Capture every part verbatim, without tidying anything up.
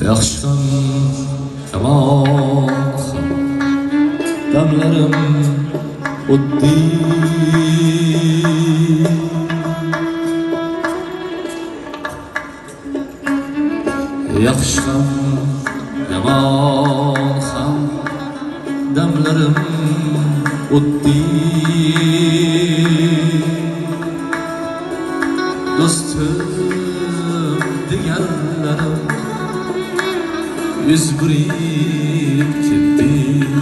Yaxşıdan yaman damlarım oddi Yaxşıdan yaman damlarım oddi Dostum deganlarim yüz burib ketdi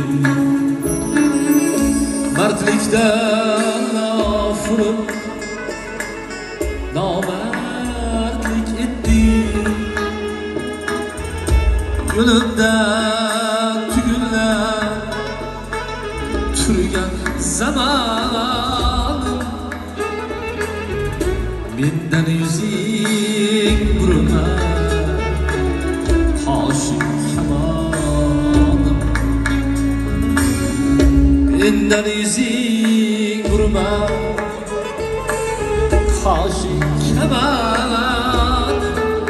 Mardlikdan nafurib nomardlik etdi Yo'limda tugillab turgan zamanim Mendan yuzing burma qoshing kamonim Mendan yuzing burma qoshing kamonim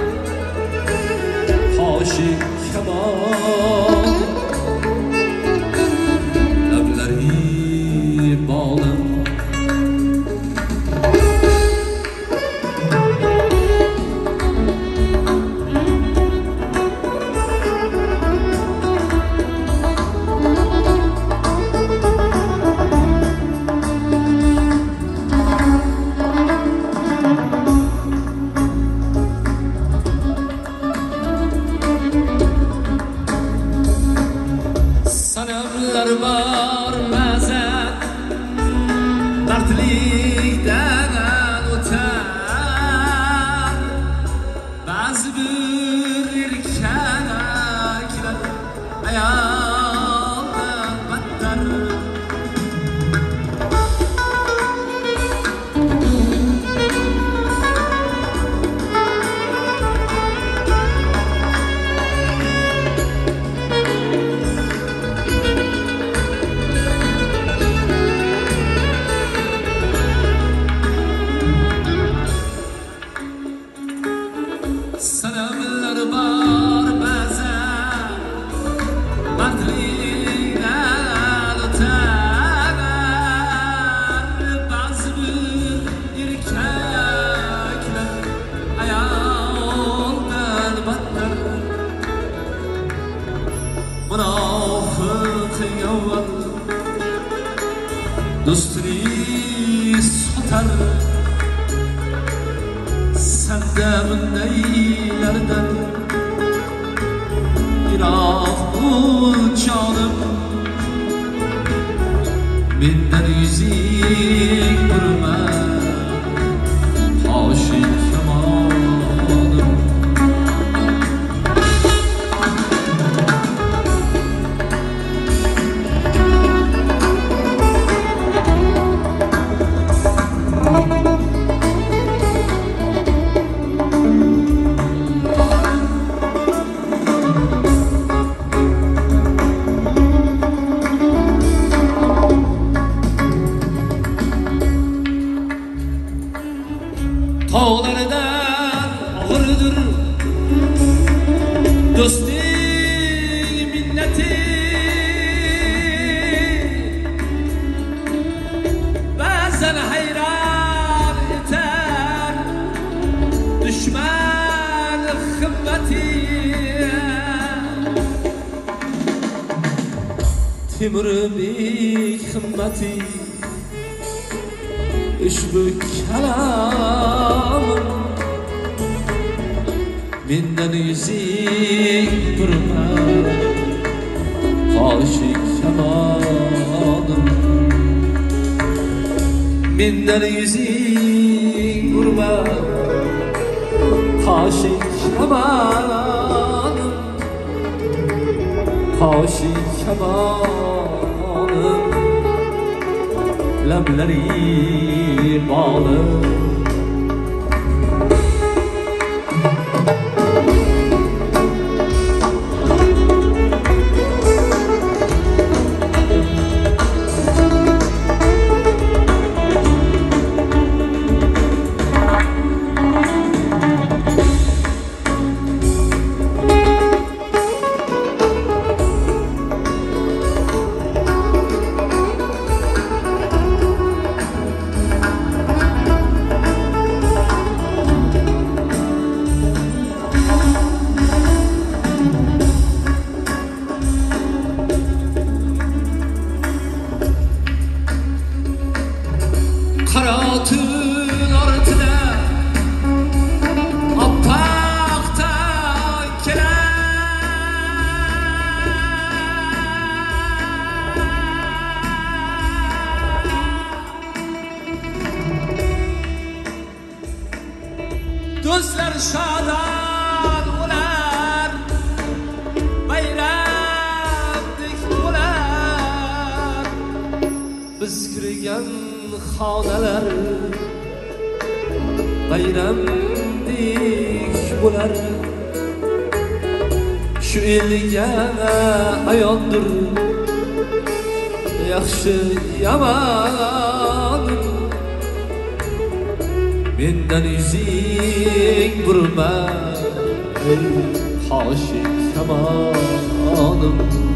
qoshing kamonim lablari bog'lim Sanamlar var mezat Mertlikten öter Bazı bir erkekler ayağından battar Sanamlar var bazen Mardlikten öter Bazı bir erkekler ayağından battar Münafık yavvan dostunu satar Sende neylerden Irak bu canım Menden yüzük durma Aşık kemanım Tağlardan ağırdır dostu minneti Bazen hayran eder düşman hımmeti Timur bir hımmeti Ushbu kalamim Mendan yuzing burma qoshing kamonim Mendan yuzing burma qoshing kamonim qoshing kamonim lablari bog'lim biz kirgan xonalar bayramdek bo'lar. Shu elga ayondir yaxshi yomon. Mendan yuzing burma ey qoshing kamonim.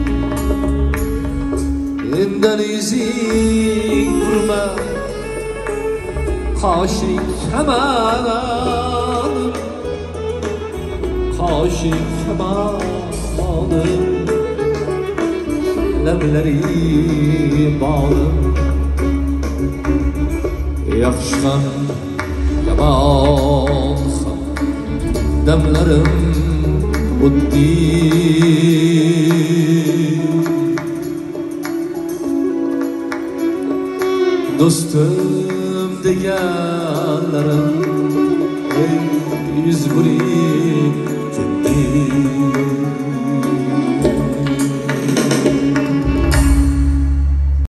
Mendan yuzing burma qoshing kamonim. Qoshing kamonim. Lablari bağlim yaxshi ham yomon ham damlarim o'tdi. Do'stim deganlarim ey yuz buring